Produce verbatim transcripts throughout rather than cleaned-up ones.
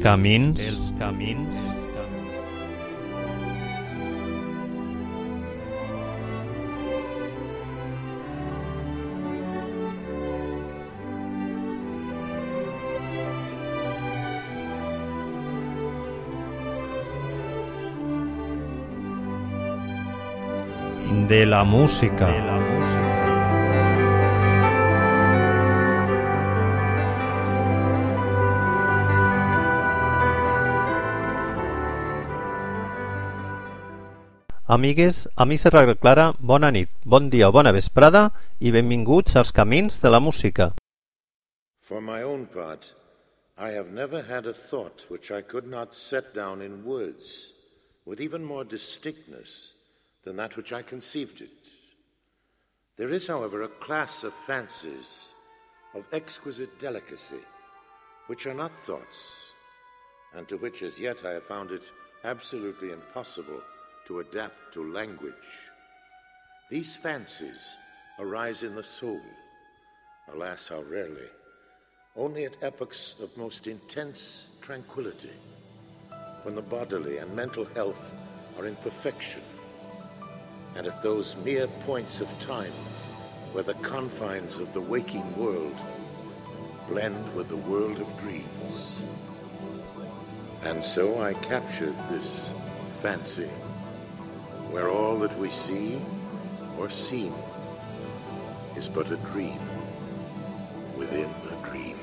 camins, els camins, de la música, de la música. Amigues, amics de Radio Clara, bona nit, bon dia o bona vesprada i benvinguts als Camins de la Música. For my own part, I have never had a thought which I could not set down in words with even more distinctness than that which I conceived it. There is, however, a class of fancies of exquisite delicacy which are not thoughts, and to which as yet I have found it absolutely impossible to adapt to language. These fancies arise in the soul, alas, how rarely, only at epochs of most intense tranquility, when the bodily and mental health are in perfection, and at those mere points of time where the confines of the waking world blend with the world of dreams. And so I captured this fancy, where all that we see or seem is but a dream within a dream.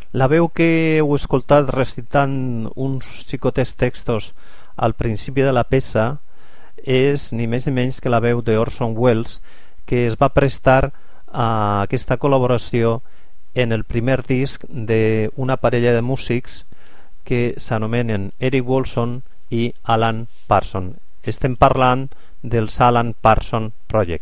La veu que heu escoltat recitant uns xicotés textos al principi de la peça és ni més ni menys que la veu d'Orson Welles, que es va prestar a aquesta col·laboració en el primer disc d'una parella de músics que s'anomenen Eric Woolson i Alan Parsons. Estem parlant dels Alan Parsons Project.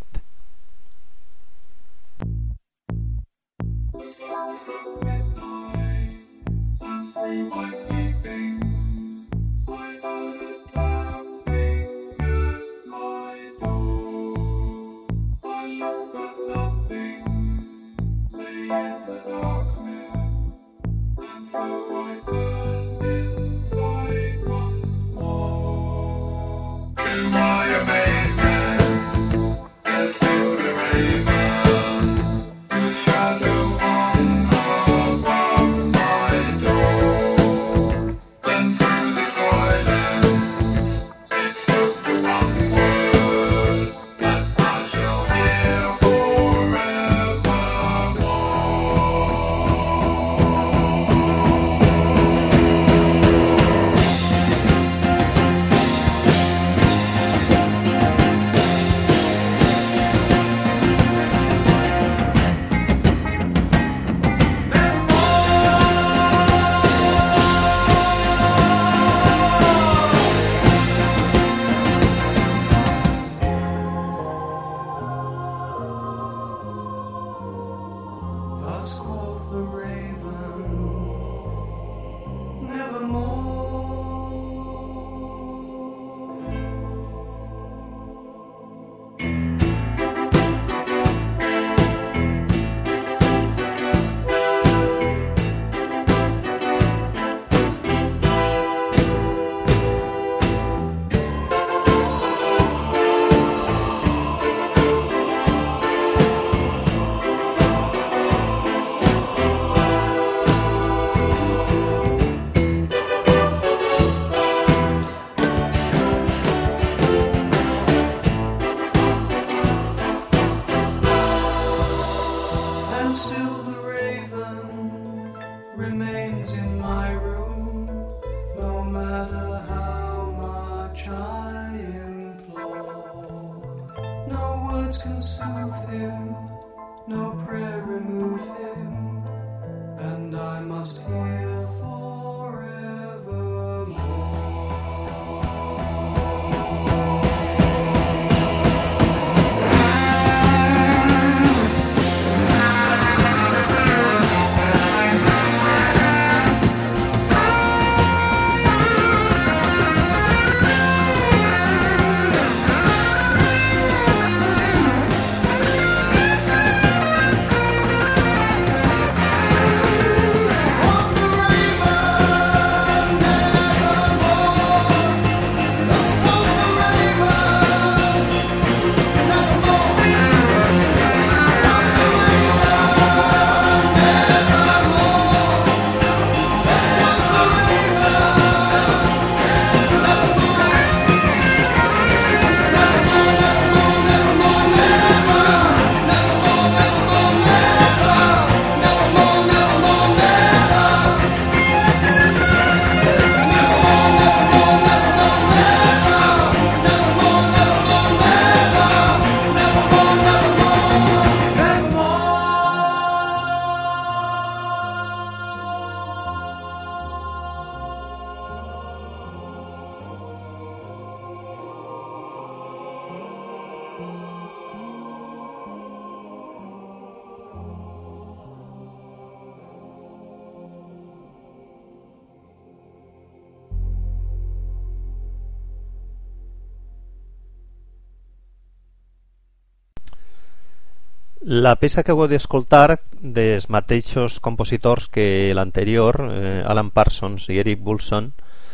La peça que heu d'escoltar dels mateixos compositors que l'anterior, eh, Alan Parsons i Eric Woolson,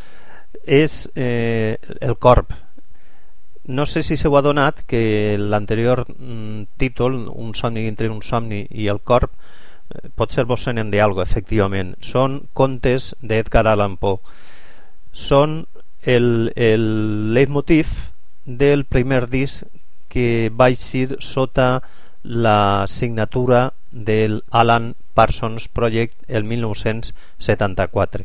és eh, el Corb. No sé si s'heu adonat que l'anterior mm, títol, Un somni entre un somni i el Corb, eh, potser vos senen d'algo, efectivament. Són contes d'Edgar Allan Poe. Són el, el leitmotiv del primer disc que va eixir sota la signatura del Alan Parsons Project el mil nou-cents setanta-quatre.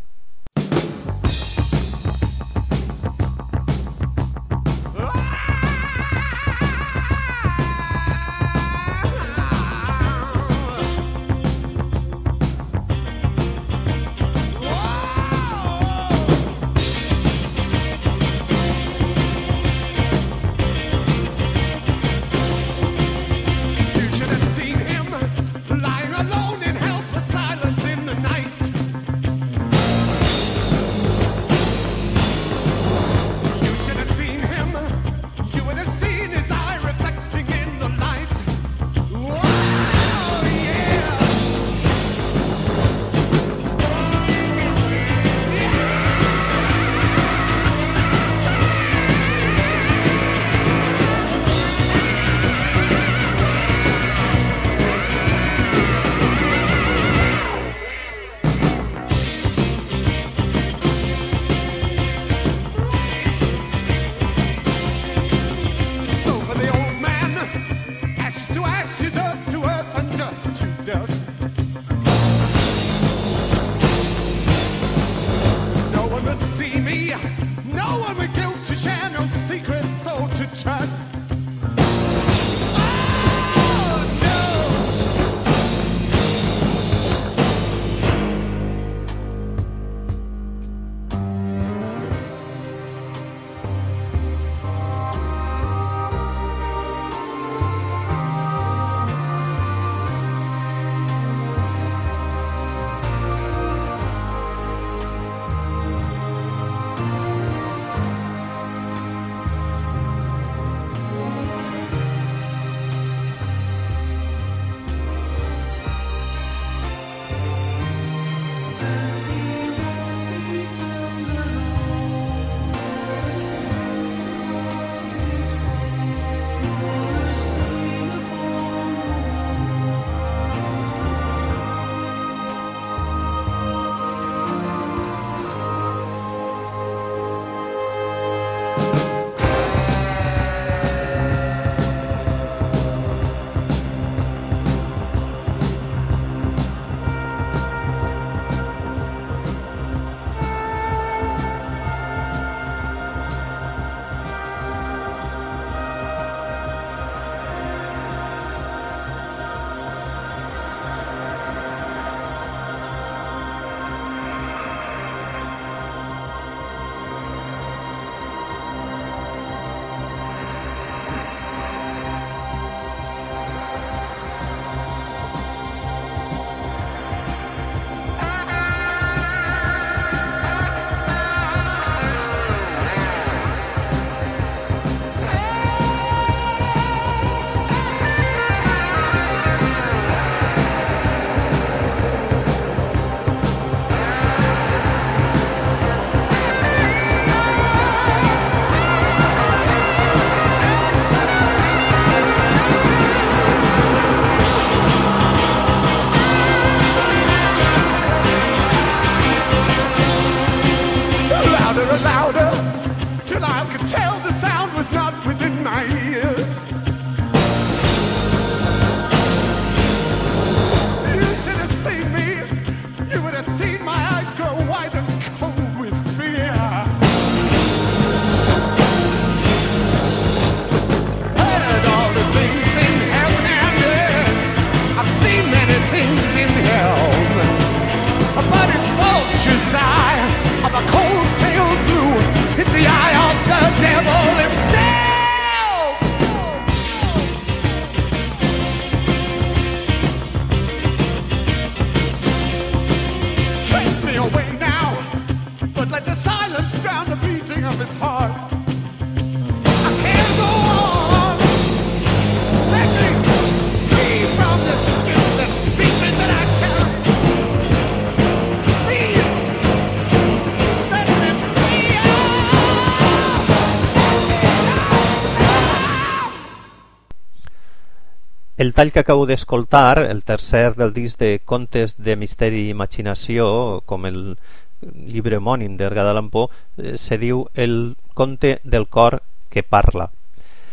El tall que acabo d'escoltar, el tercer del disc de Contes de Misteri i Imaginació, com el llibre homònim d'Edgar Allan Poe, eh, se diu El conte del cor que parla.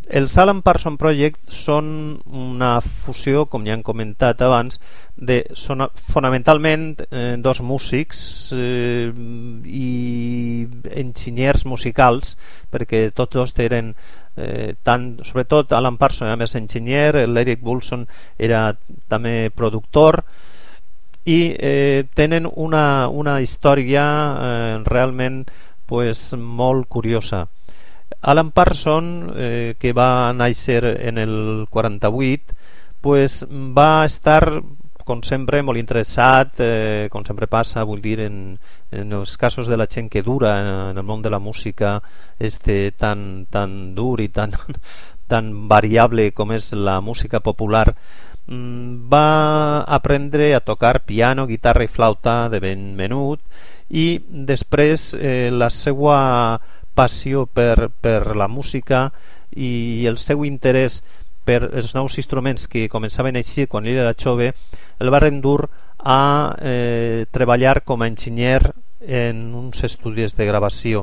Els Alan Parsons Project són una fusió, com ja hem comentat abans, de, són fonamentalment eh, dos músics eh, i enginyers musicals, perquè tots dos eren eh, tant, sobretot Alan Parsons era més enginyer, l'Eric Woolson era també productor, i eh, tenen una, una història eh, realment pues, molt curiosa. Alan Parsons, eh, que va néixer en el quaranta-vuit, pues, va estar, com sempre, molt interessat, eh, com sempre passa, vull dir, en, en els casos de la gent que dura en el món de la música este tan, tan dur i tan, tan variable com és la música popular, va aprendre a tocar piano, guitarra i flauta de ben menut, i després eh, la seva passió per, per la música i el seu interès per els nous instruments que començaven a eixir quan ell era jove el va rendur a eh, treballar com a enginyer en uns estudis de gravació.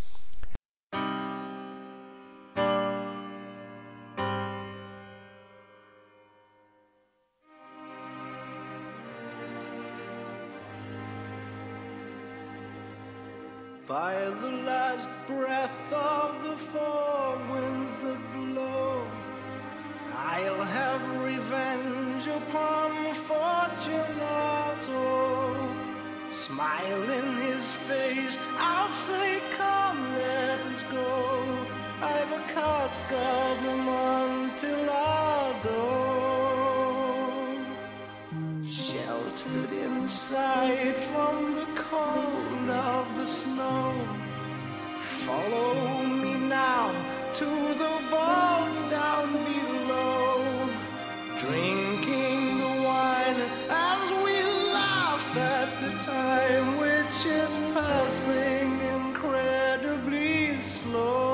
By the last breath of the four winds that blow, I'll have revenge upon Fortunato. Smile in his face, I'll say, come, let us go. I've a cask of Amontillado, sheltered inside from the cold of the snow. Follow me now to the vault down below, drinking the wine as we laugh at the time which is passing incredibly slow.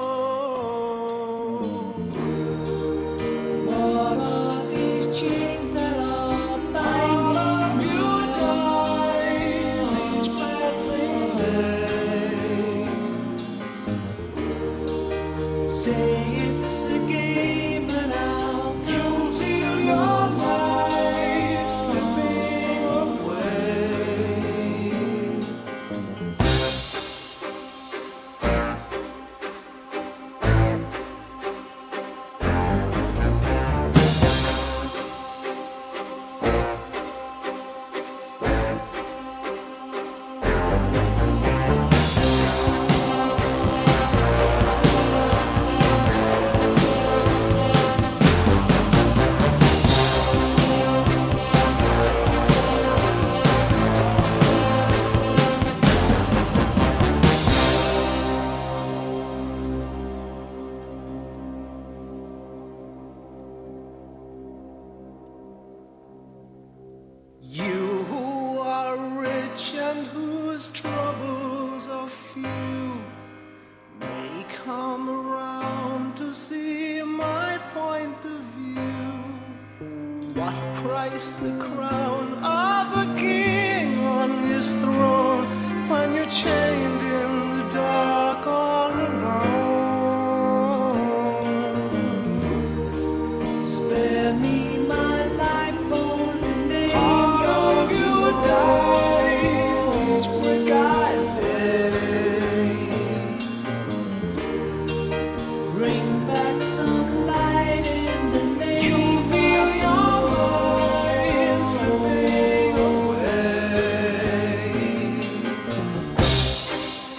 What are these chains that are binding you dies each passing day? Say it's a game and I'll kill till your life slipping away. You who are rich and whose troubles are few may come around to see my point of view. What price the crown of a king on his throne when you're chained in the dark all alone? Spare me my life, part of you dies each brick I lay. Bring back some light in the name. You feel your mind slipping away.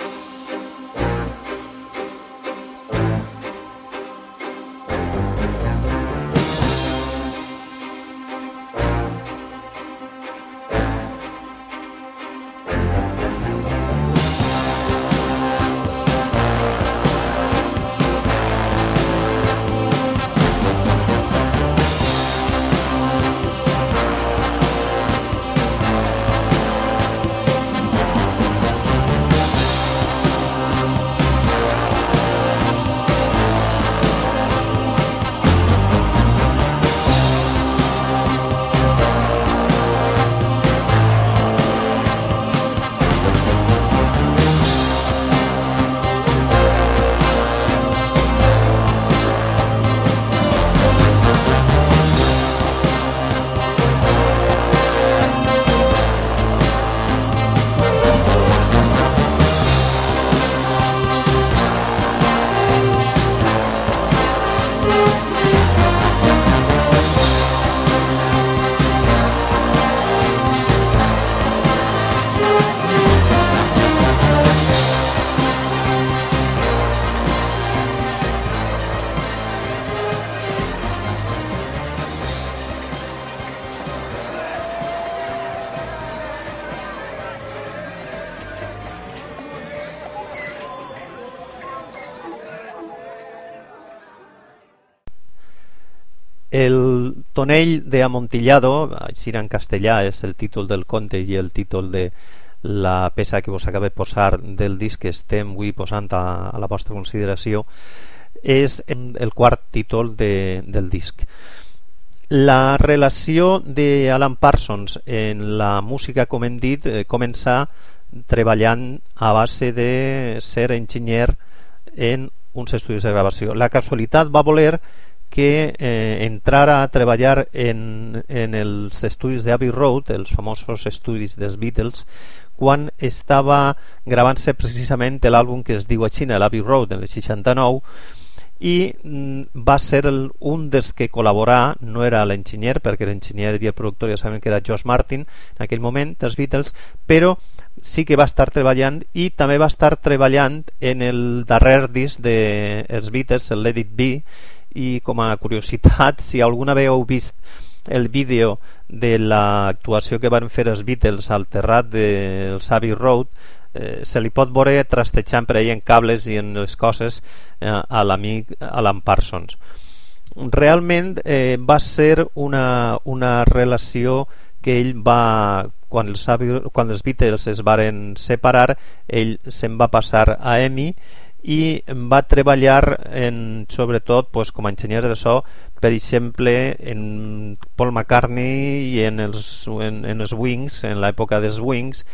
El tonell de Amontillado, així en castellà és el títol del conte i el títol de la peça que vos acaba de posar del disc que estem avui posant a, a la vostra consideració, és el quart títol de, del disc. La relació d'Alan Parsons en la música, com hem dit, eh, començà treballant a base de ser enginyer en uns estudis de gravació. La casualitat va voler que eh, entrara a treballar en, en els estudis d'Abbey Road, els famosos estudis dels Beatles, quan estava gravant-se precisament l'àlbum que es diu així, l'Abbey Road, en el seixanta-nou, i mm, va ser el, un dels que col·laborà, no era l'enginyer, perquè l'enginyer i el productor ja saben que era George Martin en aquell moment, dels Beatles, però sí que va estar treballant, i també va estar treballant en el darrer disc dels Beatles, el Let It Be. I com a curiositat, si alguna vegeu heu vist el vídeo de l'actuació que van fer els Beatles al terrat del Abbey Road, eh, se li pot veure trastejant per ahí en cables i en les coses eh, a l'amic Alan Parsons. Realment eh, va ser una, una relació que ell va, quan els, quan els Beatles es varen separar, ell se'n va passar a E M I i va treballar en, sobretot pues, com a enginyer de so, per exemple en Paul McCartney i en els, en, en els Wings, en l'època dels Wings,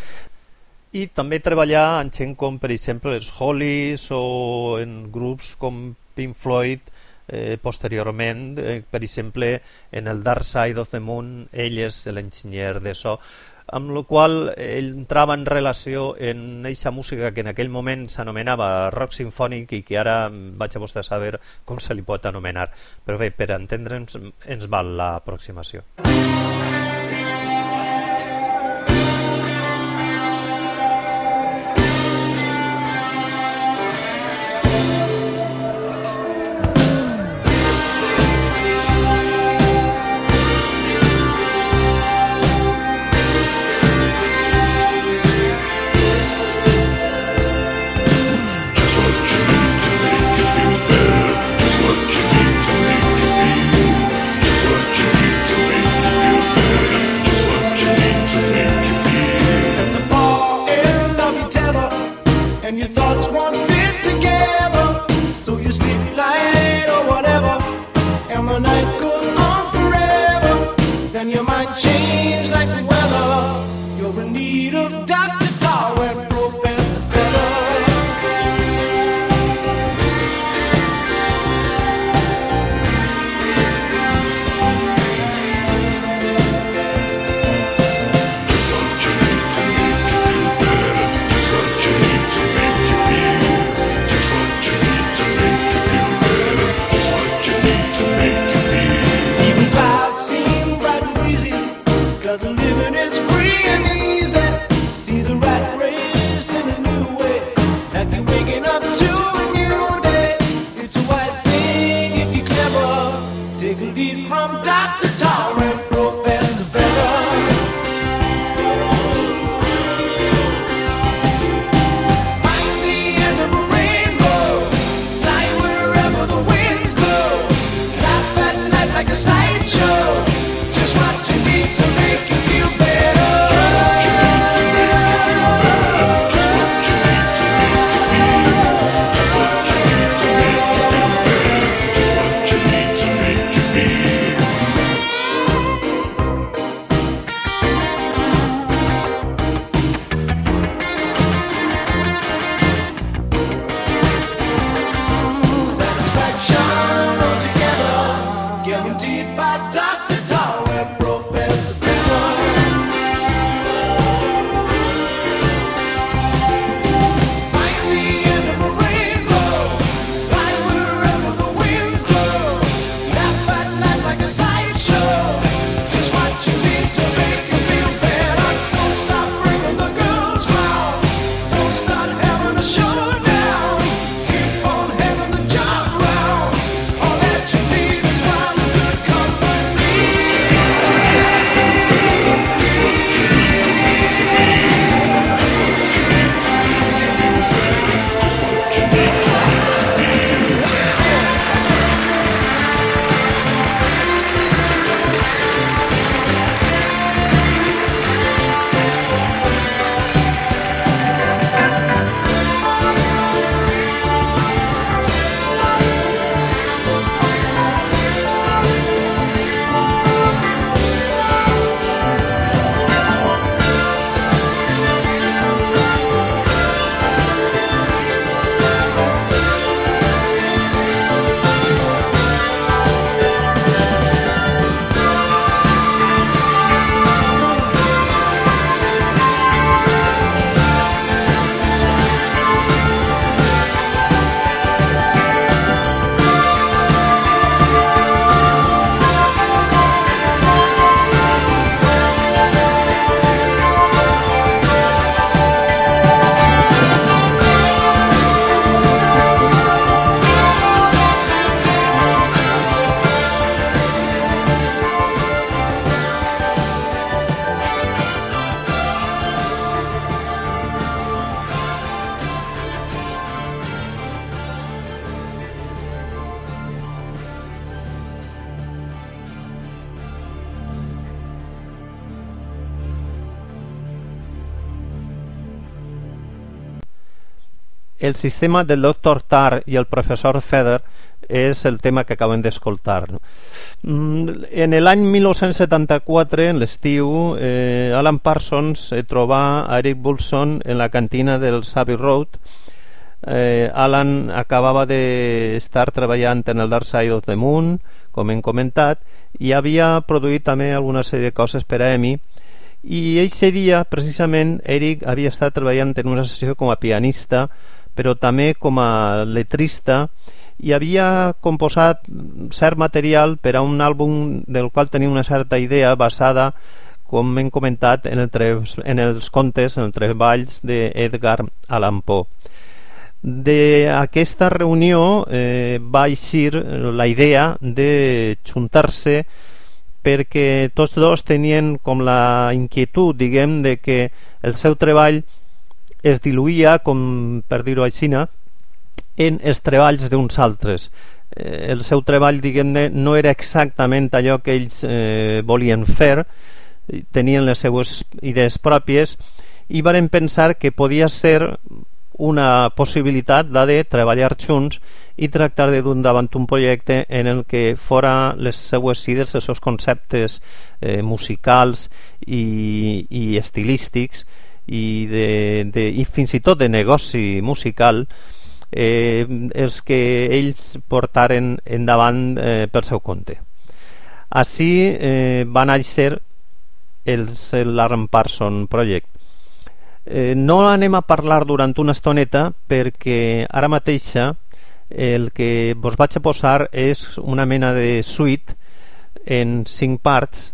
i també treballar en gent com per exemple els Hollies o en grups com Pink Floyd. Eh, posteriorment, eh, per exemple en el Dark Side of the Moon ell és l'enginyer de so, amb la qual ell entrava en relació en aquesta música que en aquell moment s'anomenava rock sinfònic i que ara vaig a vostè saber com se li pot anomenar, però bé, per entendre'ns ens val l'aproximació. Guaranteed by Doctor Darwin, Professor Fenner. el sistema del doctor Tarr i el professor Feather és el tema que acabem d'escoltar, no? En l'any mil nou-cents setanta-quatre, en l'estiu, eh, Alan Parsons eh, trobà a Eric Woolfson en la cantina del Savile Road. eh, Alan acabava d'estar treballant en el Dark Side of the Moon, com hem comentat, i havia produït també alguna sèrie de coses per a EMI, i aquest dia precisament Eric havia estat treballant en una sessió com a pianista, però també com a letrista, i havia composat cert material per a un àlbum del qual tenia una certa idea basada, com hem comentat, en, el tre... en els contes, en els treballs d'Edgar Allan Poe. D'aquesta reunió eh, va eixir la idea de juntar-se, perquè tots dos tenien com la inquietud, diguem, de que el seu treball es diluïa, com per dir-ho així, en els treballs d'uns altres. Eh, el seu treball, diguem-ne, no era exactament allò que ells eh, volien fer, tenien les seues idees pròpies, i varen pensar que podia ser una possibilitat la de treballar junts i tractar de dur endavant un projecte en el que fora les seues idees, els seus conceptes eh, musicals i, i estilístics i, de, de, i fins i tot de negoci musical, eh, els que ells portaren endavant eh, per seu compte. Així eh, va néixer el l'Alan Parsons Project. Eh, no anem a parlar durant una estoneta, perquè ara mateixa el que vos vaig a posar és una mena de suite en cinc parts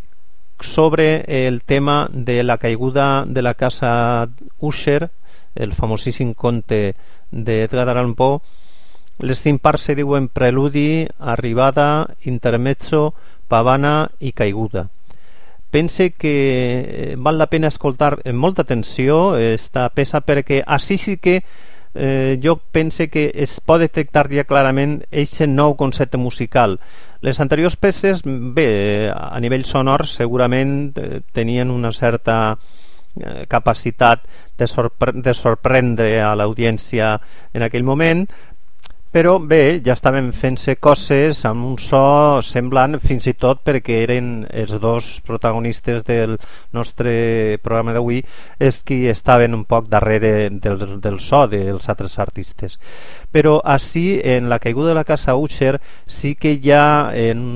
sobre el tema de la caiguda de la casa Usher, el famosíssim conte d'Edgar Allan Poe. Les cinc parts se diuen preludi, arribada, intermezzo, pavana i caiguda. Pense que val la pena escoltar amb molta atenció esta peça, perquè així sí que eh, jo pense que es pot detectar ja clarament aquest nou concepte musical. Les anteriors peces, bé, a nivell sonor segurament eh, tenien una certa eh, capacitat de, sorpre de sorprendre a l'audiència en aquell moment, però bé, ja estaven fent-se coses amb un so semblant, fins i tot perquè eren els dos protagonistes del nostre programa d'avui, és qui estaven un poc darrere del, del so dels altres artistes. Però així, en la caiguda de la casa Usher, sí que ja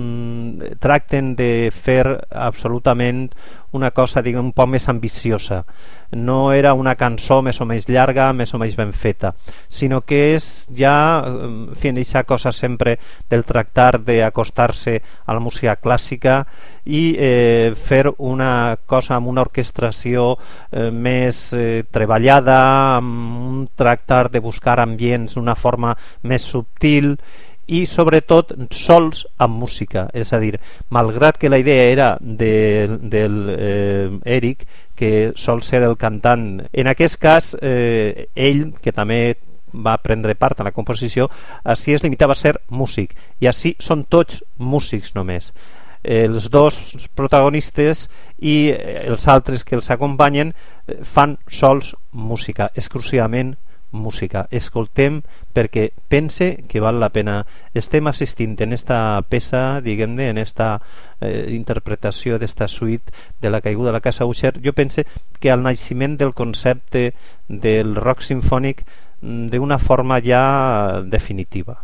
en, tracten de fer absolutament una cosa, diguem, un poc més ambiciosa. No era una cançó més o menys llarga, més o menys ben feta, sinó que és ja, fent aquesta cosa sempre del tractar d'acostar-se a la música clàssica i eh, fer una cosa amb una orquestració eh, més eh, treballada, amb un tractar de buscar ambients d'una forma més subtil i sobretot sols amb música. És a dir, malgrat que la idea era de, del eh, Eric, que sol ser el cantant, en aquest cas eh, ell, que també va prendre part en la composició, així es limitava a ser músic, i així són tots músics només. Els dos protagonistes i els altres que els acompanyen fan sols música, exclusivament música. Escoltem, perquè pense que val la pena. Estem assistint en esta peça, diguem-ne, en esta eh, interpretació d'esta suite de la caiguda de la casa Usher. Jo pense que al naixement del concepte del rock sinfònic d'una forma ja definitiva.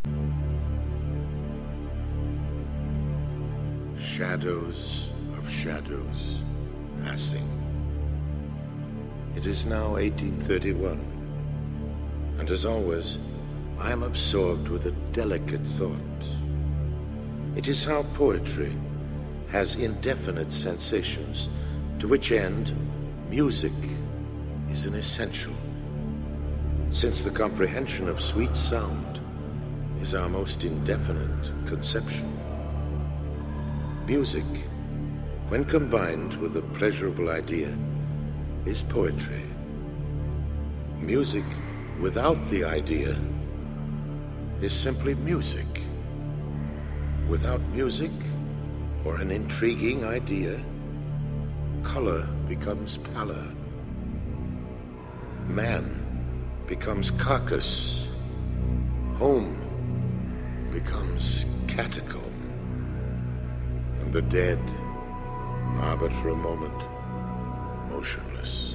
Shadows of shadows passing. It is now eighteen thirty-one. And as always, I am absorbed with a delicate thought. It is how poetry has indefinite sensations, to which end music is an essential, since the comprehension of sweet sound is our most indefinite conception. Music, when combined with a pleasurable idea, is poetry. Music without the idea is simply music. Without music or an intriguing idea, color becomes pallor. Man becomes carcass. Home becomes catacomb. And the dead are but for a moment motionless.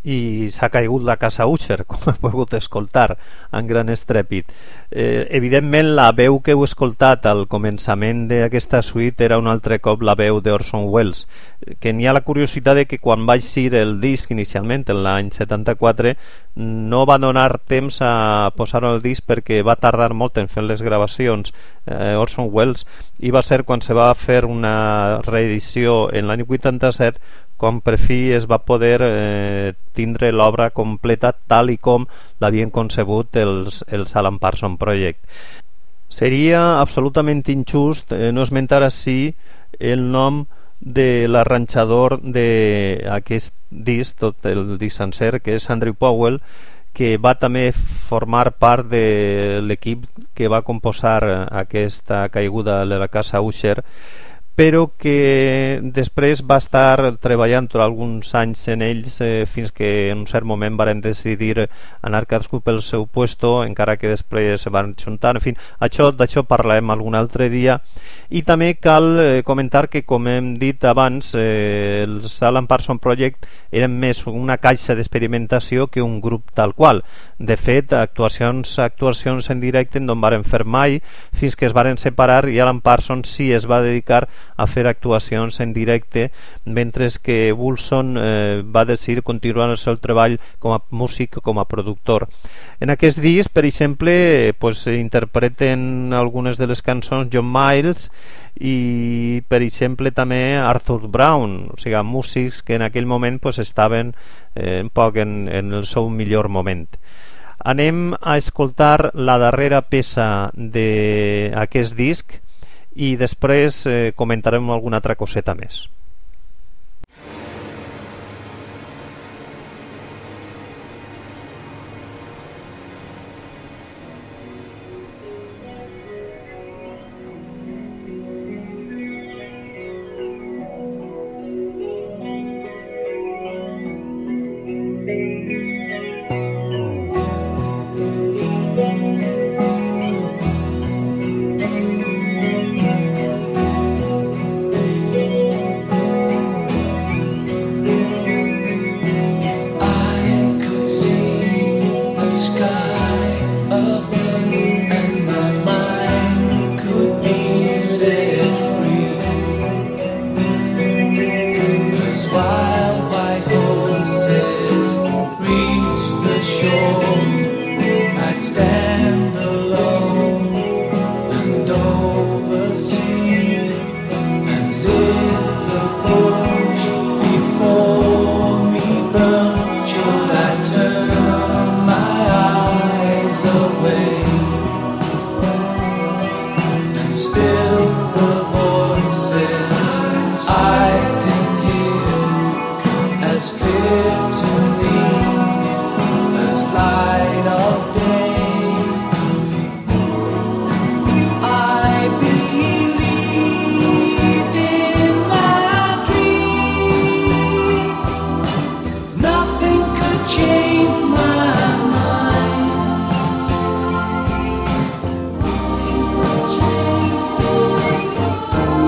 i s'ha caigut la casa Usher, com he pogut escoltar en gran estrèpit. Eh, evidentment la veu que heu escoltat al començament d'aquesta suite era un altre cop la veu d'Orson Welles, que n'hi ha la curiositat de que quan va eixir el disc inicialment en l'any setanta-quatre no va donar temps a posar el disc perquè va tardar molt en fer les gravacions eh, Orson Welles, i va ser quan se va fer una reedició en l'any vuitanta-set com per fi es va poder eh, tindre l'obra completa tal i com l'havien concebut els, els Alan Parsons Project. Seria absolutament injust eh, no esmentar així el nom de l'arranjador d'aquest disc, tot el disc sencer, que és Andrew Powell, que va també formar part de l'equip que va composar aquesta caiguda de la casa Usher, però que després va estar treballant per alguns anys en ells eh, fins que en un cert moment varen decidir anar cadascú pel seu puesto, encara que després se van juntar. En fi, això, d'això parlarem algun altre dia. I també cal eh, comentar que, com hem dit abans, eh, els Alan Parsons Project eren més una caixa d'experimentació que un grup tal qual. De fet, actuacions actuacions en directe no en varen fer mai, fins que es varen separar i Alan Parsons sí es va dedicar a fer actuacions en directe, mentre que Wilson eh, va decidir continuar el seu treball com a músic, com a productor. En aquest disc, per exemple, pues, interpreten algunes de les cançons John Miles i, per exemple, també Arthur Brown, o sigui, músics que en aquell moment pues, estaven eh, un poc en, en el seu millor moment. Anem a escoltar la darrera peça d'aquest disc i després eh, comentarem alguna altra coseta més.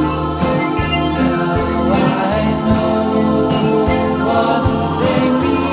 Now I know what they mean.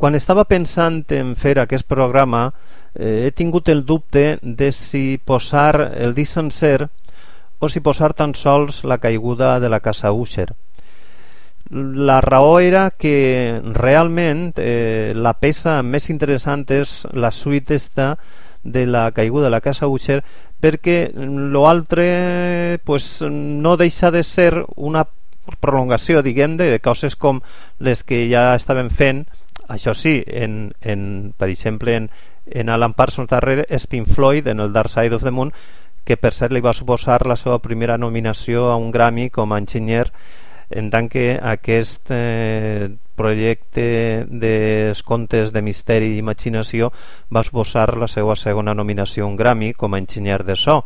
quan estava pensant en fer aquest programa eh, he tingut el dubte de si posar el disc sencer o si posar tan sols la caiguda de la casa Usher. La raó era que realment eh, la peça més interessant és la suite esta de la caiguda de la casa Usher, perquè l'altre pues, no deixa de ser una prolongació, diguem, de, de coses com les que ja estaven fent, això sí, en, en, per exemple en, en Alan Parsons darrere és Pink Floyd en el Dark Side of the Moon, que per cert li va suposar la seva primera nominació a un Grammy com a enginyer, en tant que aquest eh, projecte dels contes de misteri i imaginació va suposar la seva segona nominació a un Grammy com a enginyer de so.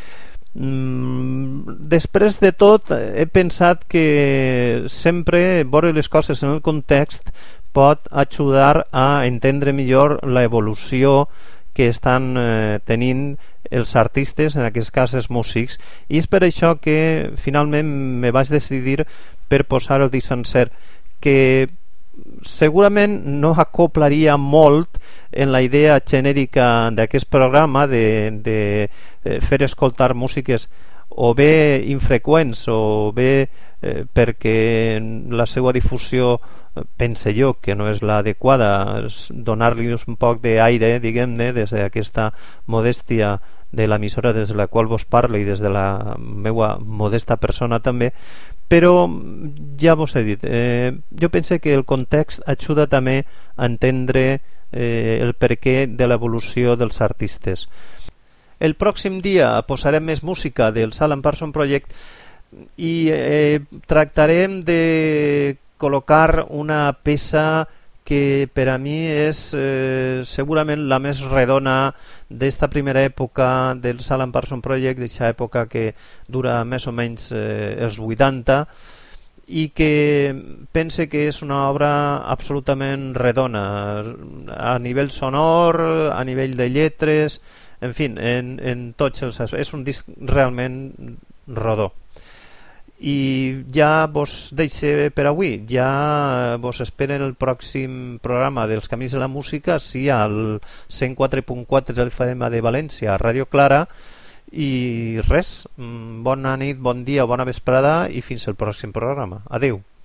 Mm, després de tot he pensat que sempre veure les coses en el context pot ajudar a entendre millor l'evolució que estan eh, tenint els artistes, en aquest cas els músics, i és per això que finalment me vaig decidir per posar el disc sencer, que segurament no acoplaria molt en la idea genèrica d'aquest programa de, de fer escoltar músiques o bé infreqüents o bé eh, perquè la seva difusió pense jo que no és l'adequada, donar-li un poc d'aire, diguem-ne, des d'aquesta modèstia de l'emissora des de la qual vos parlo i des de la meva modesta persona també, però ja vos he dit, eh, jo pense que el context ajuda també a entendre eh, el perquè de l'evolució dels artistes. El pròxim dia posarem més música del Alan Parsons Project i eh, tractarem de col·locar una peça que per a mi és eh, segurament la més redona d'esta primera època del Alan Parsons Project, d'aquesta època que dura més o menys eh, els vuitanta, i que pense que és una obra absolutament redona a nivell sonor, a nivell de lletres, en fi, en, en tots els aspectes. És un disc realment rodó. I ja vos deixe per avui, ja vos esperen el pròxim programa dels Camins de la Música, sí, al cent quatre punt quatre de l'F M de València, a Ràdio Clara, i res, bona nit, bon dia, bona vesprada i fins al pròxim programa. Adeu.